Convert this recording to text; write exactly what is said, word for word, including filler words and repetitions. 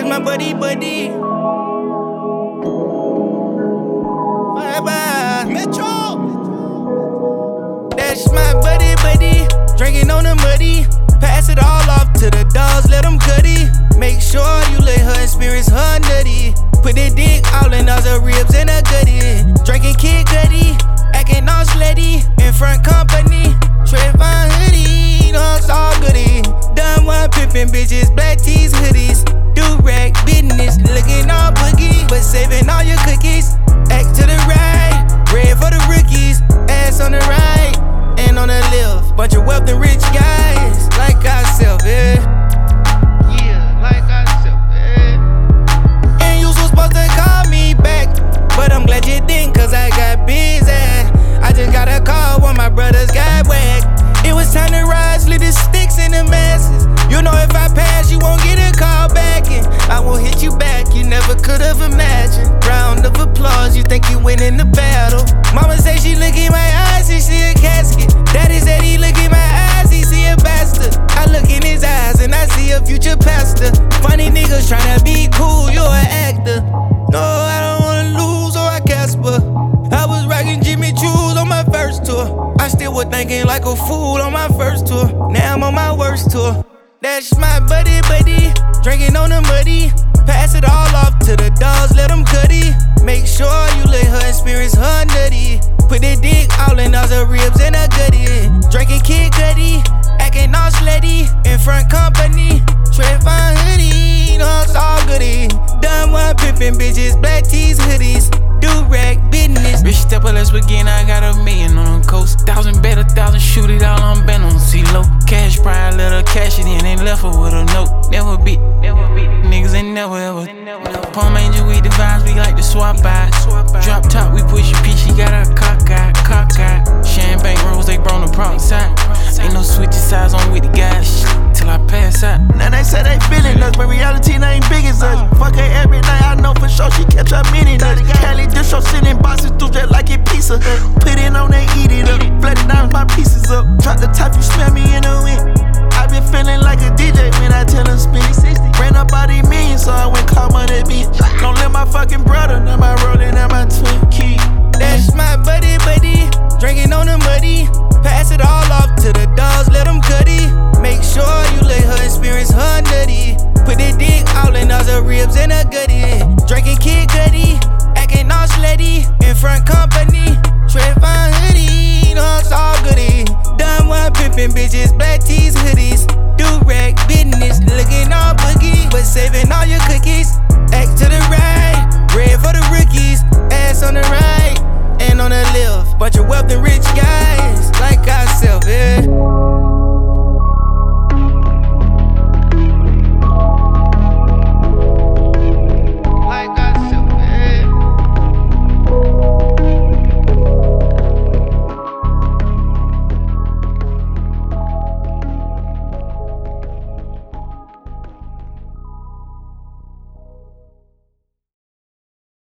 my buddy, buddy. Bye-bye. Metro. That's my buddy, buddy. Drinking on the muddy. Pass it all off to the dogs, let them cutty. Make sure you let her experience her nutty. Put that dick all in all the ribs and a gutty. Drinking Kid Cudi, acting all slutty. In front company, Trayvon hoodie. No, it's all goody. Done one pimpin' bitches, black tees, hoodies. Do-rag business, looking all boogie. But saving all your cookies. Act to the right, red for the rookies. Ass on the right, and on the left. Bunch of wealth and rich guys, like ourselves, yeah. Yeah, like ourselves, yeah. And you was supposed to call me back, but I'm glad you didn't, cause I got busy. I just got a call when my brothers got whacked. It was time to rise, leave the sticks in the masses. You know if I pass, you won't get a call back, and I won't hit you back, you never could've imagined. Round of applause, you think you winning the battle. Mama say she look in my eyes, she see a casket. Daddy said he look in my eyes, he see a bastard. I look in his eyes and I see a future pastor. Funny niggas tryna be cool, you're an actor. No, I don't wanna lose or I Casper. I was rocking Jimmy Choo's on my first tour. I still was thinking like a fool on my first tour. Now I'm on my worst tour. That's my buddy, buddy. Drinking on the muddy. Pass it all off to the dogs, let them cutty. Make sure you let her experience her nutty. Put that dick all in all the ribs and a gutty. Drinking Kid Cudi, acting all slutty. In front company, Trayvon hoodie. No, it's all goody. Done one pimpin' bitches, black tees, hoodies. Do-rag business. Rich stepper, let's begin. I got a million on the coast. Thousand bet, a thousand shoot it all on bent on C-Lo. Cash pride, let her cash it in and left her with a note. Never beat, never beat. Niggas ain't never ever. Palm Angel, we the vibes, we like to swap by. Drop top, we push your P, she got her cock eye, cock eye. Champagne rolls, they brought the prop side. Ain't no switching sides on with the guys, till I pass out. Now they say they feeling us, but reality ain't big as us. Fuck her every night, I know for sure she catch her meaning us. Cali dish her sitting boxes through just like it pizza. Put it on and eat it up. Flooded down my pieces up. Drop the top, you smell me in the wind.